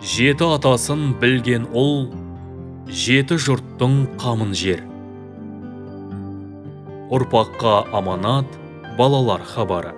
Жеті атасын білген ұл, жеті жұрттың қамын жер. Ұрпаққа аманат, балалар хабары.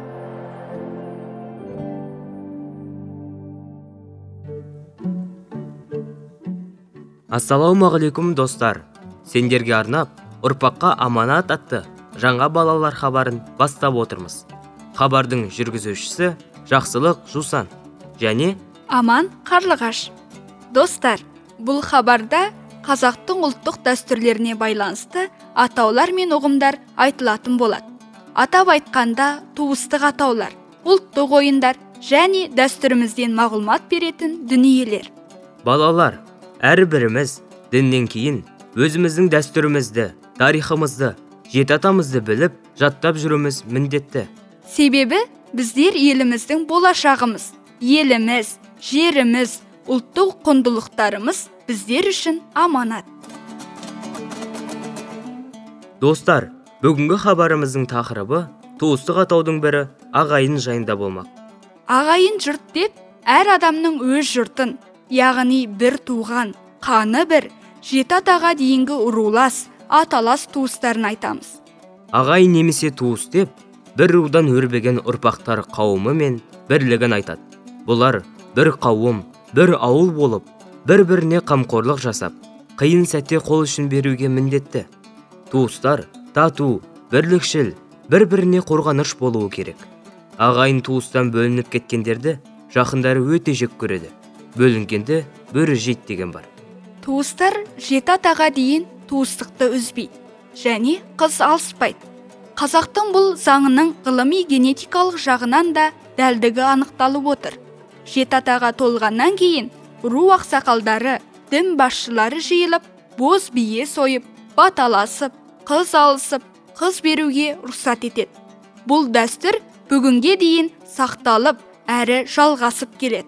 Ассалаумағалейкум достар. Сендерге арнап, ұрпаққа аманат атты жаңа балалар хабарын бастап отырмыз. Хабардың жүргізушісі Жақсылық Жусан және Аман Қарлығаш. Достар, бұл хабарда қазақтың ұлттық дәстүрлеріне байланысты атаулар мен ұғымдар айтылатын болады. Атап айтқанда туыстық атаулар, ұлттық ойындар және дәстүрімізден мағлұмат беретін дүниелер. Балалар, әрбіріміз діннен кейін өзіміздің дәстүрімізді, тарихымызды, жеті атамызды біліп, жаттап жүруіміз міндетті. Себебі біздер еліміздің болашағымыз. Еліміз, жеріміз, ұлттық құндылықтарымыз біздер үшін аманат. Достар, бүгінгі хабарымыздың тақырыбы туыстық атаудың бірі ағайын жайында болмақ. Ағайын жұрт деп, әр адамның өз жұртын, яғни бір туған, қаны бір, жеті атаға дейінгі рулас, аталас туыстарын айтамыз. Ағайын немесе туыс деп, бір рудан өрбеген ұрпақтар қауымы мен бірлігін айтады. Бұлар бір қауым, бір ауыл болып, бір-біріне қамқорлық жасап, қиын сәтте қол үшін беруге міндетті. Туыстар тату, бірлікшіл, бір-біріне қорғаныш болуы керек. Ағайын туыстан бөлініп кеткендерді жақындары өте жек көреді. Бөлінгенді бөрі жейді деген бар. Туыстар жеті атаға дейін туыстықты үзбейді және қыз алыспайды. Қазақтың бұл заңының ғылыми генетикалық жағынан да дәлдігі анықталып отыр. Жеті атаға толғаннан кейін ру ақсақалдары, дін басшылары жиылып, боз бие сойып, баталасып, қыз алысып, қыз беруге рұқсат етеді. Бұл дәстүр бүгінге дейін сақталып, әрі жалғасып келеді.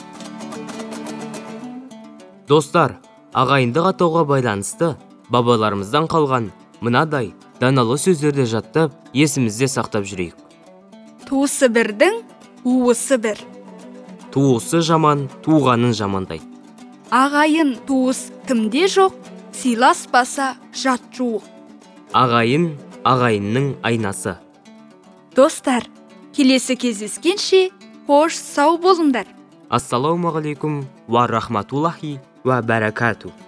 Достар, ағайындық атауға байланысты бабаларымыздан қалған мынадай даналы сөздерді жаттап, есімізде сақтап жүрейік. Туысы бірдің, уысы бір. Туысы жаман, туғанын жамандайды. Ағайын туыс кімде жоқ, сыйласпаса жат жуық. Ағайын, ағайынның айнасы. Достар, келесі кездескенше қош сау болыңдар. Ассалаумағалейкум ва рахматуллахи ва баракату.